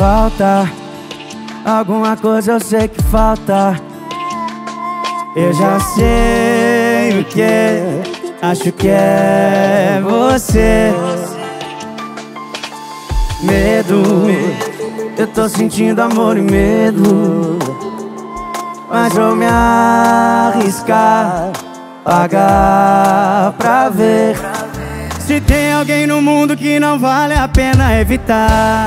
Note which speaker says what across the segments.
Speaker 1: falta, alguma coisa eu sei que falta. Eu já sei o que é, acho que é você. Medo, eu tô sentindo amor e medo, mas vou me arriscar, pagar pra ver. Se tem alguém no mundo que não vale a pena evitar,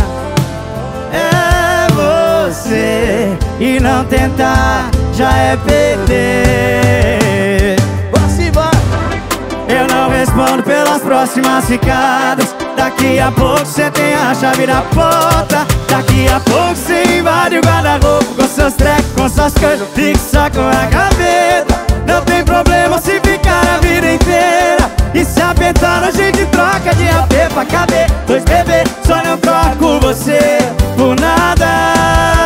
Speaker 1: é você. E não tentar já é perder. Eu não respondo pelas próximas ficadas. Daqui a pouco cê tem a chave da porta. Daqui a pouco cê invade o guarda-roupa com seus trecos, com suas coisas, fixa com a gaveta. Não tem problema se ficar a vida inteira. E se apertar a gente troca de AP pra caber dois bebês, só não troco você por nada.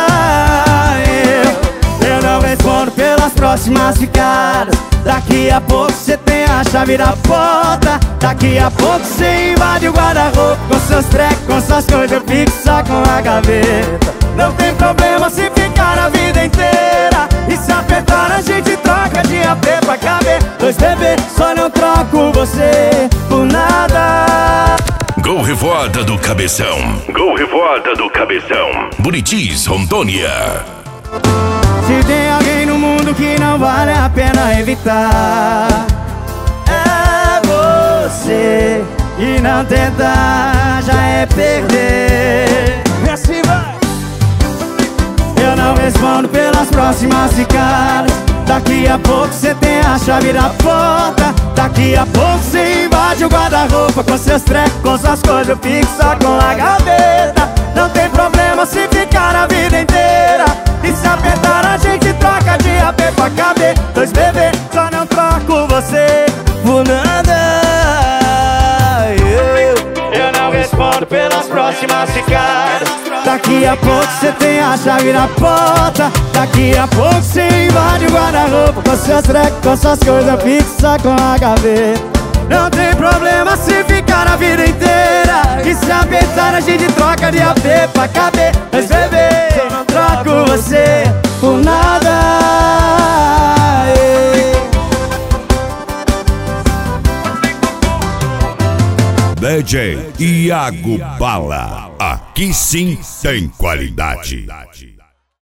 Speaker 1: Eu não respondo pelas próximas ficadas. Daqui a pouco cê tem a chave da porta. Daqui a pouco cê invade o guarda-roupa com seus trecos, com suas coisas, fixa com a gaveta. Não tem problema se ficar a vida inteira. E se apertar a gente troca de AP pra caber dois bebês, só não troco você por nada.
Speaker 2: Gol Revoada do Cabeção. Gol Revoada do Cabeção. Buritis, Rondônia.
Speaker 1: Se tem alguém no mundo que não vale a pena evitar, é você. E não tentar já é perder. E assim vai. Eu não respondo pelas próximas ficadas. Daqui a pouco cê tem a chave da porta. Daqui a pouco cê invade o guarda-roupa com seus trecos, com suas coisas, fixa com a gaveta. Não tem problema se ficar a vida inteira. E se apertar a gente troca de AP pra caber dois bebês, só não troco você por nada. Eu não respondo pelas próximas ficadas. Daqui a pouco cê tem a chave da porta. Daqui a pouco cê invade o guarda-roupa com seus trecos, com suas coisas, fixa com a gaveta. Não tem problema se ficar a vida inteira. E se apertar a gente troca de AP pra caber dois bebês, eu não troco você por nada.
Speaker 2: DJ Iago Bala. Aqui sim tem qualidade.